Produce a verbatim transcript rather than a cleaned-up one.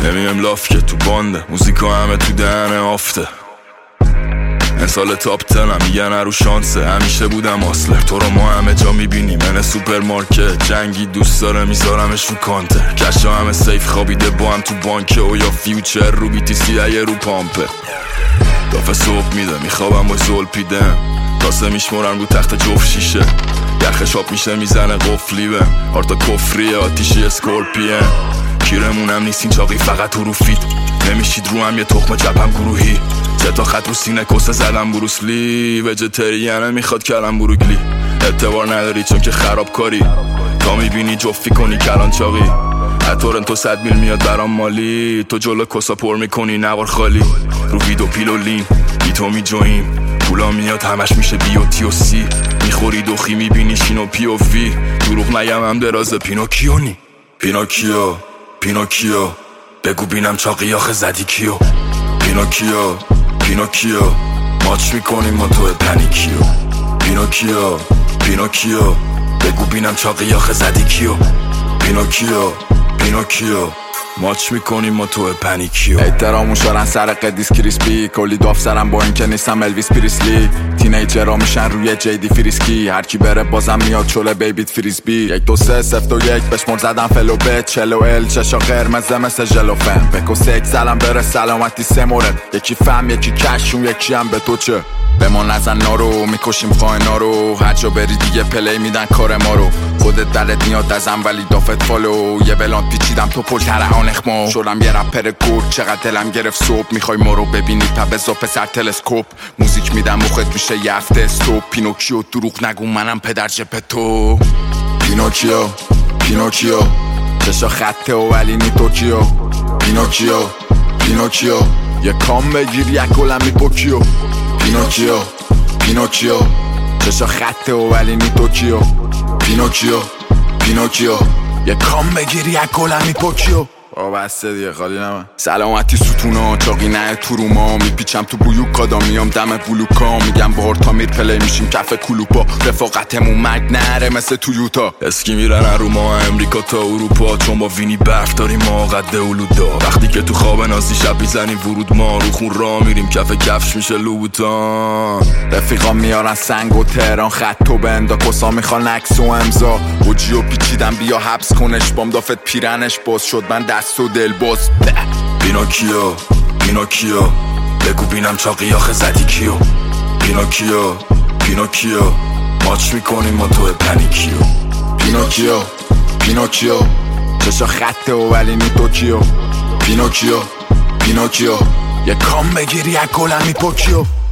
نمیم لاف که تو بانده، موزیکا همه تو دهنه آفته. این سال تاپ تنم میگن رو شانسه، همیشه بودم آسلر. تو رو ما همه جا میبینیم من سوپرمارکت، جنگی دوست داره میذارمش رو کانتر. کشا همه سیف خوابیده با هم تو بانکه و یا فیوچر رو بی تی سی اگه رو پامپه. دافه صبح میده میخوابم با زول پیدم، تاسه میشمرن رو تخت جفت شیشه. یخش آب میشه میزنه قفلی به هارتا کفریه آتیشی اسکورپیه. کیرمونم نیستین چاقی فقط تو رو فیت، نمیشید رو هم یه تخم جبم گروهی. سه تا خط رو سینه کسه زدم بروسلی، وجتریانه میخواد کلم بروگلی. اعتبار نداری چون که خرابکاری، تا میبینی جفی کنی کلان چاقی. تورنتو صد میل میاد برام مالی، تو جلو کسا پر میکنی نوار خالی. رو ویدو پیلو لین بی تو می جویم، پولا میاد همش میشه بی و تی و سی. میخوری دوخی میبینی شینو پی و وی، دروغ نگم هم دراز پینوکیونی. پینوکیو پینوکیو بگو بینم چاقی آخه زدی کیو. پینوکیو پینوکیو ماچ میکنیم ما تو پنیکیو. پینوکیو پینوکیو بگو بینم چاقی آخه زدی کیو. پینوکیو پینوکیو ماچ میکنیم ما تو پنیکیو. احترامون شارن سر قدیس کریسپی، کلی داف سرم با این که نیستم الویس پریسلی. تینیجرها میشن روی جیدی فریسکی، هر کی بره بازم میاد چوله بیبیت فریسبی. یک دو سه سفت و یک بشمر زدم فلو به چلو ال چشا قرمزه مثل جلوفن. بکو سک سلام بره سلامتی سه مورد، یکی فهم یکی کشون یکی هم به تو چه. به ما نزن نارو میکشیم خواهنا رو، هر جا بری دیگه پلی میدن کار ما رو. خودت دلت میاد ازم ولی دافت فالو، یه بلان پیچیدم تو پل ترهان اخمو. شدم یه رپر گرد چقدر دلم گرفت صبح، میخوای ما رو ببینی پبزا پسر تلسکوپ. موزیک میدم مخت میشه یه هفته استوب. پینوکیو دروغ نگو منم پدر جپتو. پینوکیو پینوکیو چشا خطه و ولی نی توکیو. پینوکیو پینوکیو یه کام بگیر یک گلم میپوکیو. پینوکیو پینوکیو چشا خطه و ولی نی توکیو. پینوکیو پینوکیو یه کام بگیر یک گلم میپوکیو. آه بسته دیگه خالی نمه. سلامتی ستونا چاقی نه تو رو ما، میپیچم تو بیوکادا میام دم بلوکا. میگم بار تا میر پلی میشیم کف کلوپا، رفاقتمون مرگ نره مثل تویوتا. اسکی میرن رو ما امریکا تا اروپا، چون با وینی برف داریم ما قد اولودا. وقتی که تو خواب نازی شب میزنیم ورود ما، رو خون را میریم کف کفش میشه لوبوتان. رفیقا میارن سنگ و تهران خطو بندا، کسا میخوان عکس و امضا. اوجیو پیچیدم بیا حبس کنش بام دافت پیرنش باز شد من دست و دل باز. پینوکیو پینوکیو بگو بینم چاقی آخه زدی کیو. پینوکیو پینوکیو ماچ میکنیم ما تو پنیکیو. پینوکیو پینوکیو چشا خطه و ولی نی توکیو. پینوکیو پینوکیو یه کام بگیری یک گلم میپوکیو.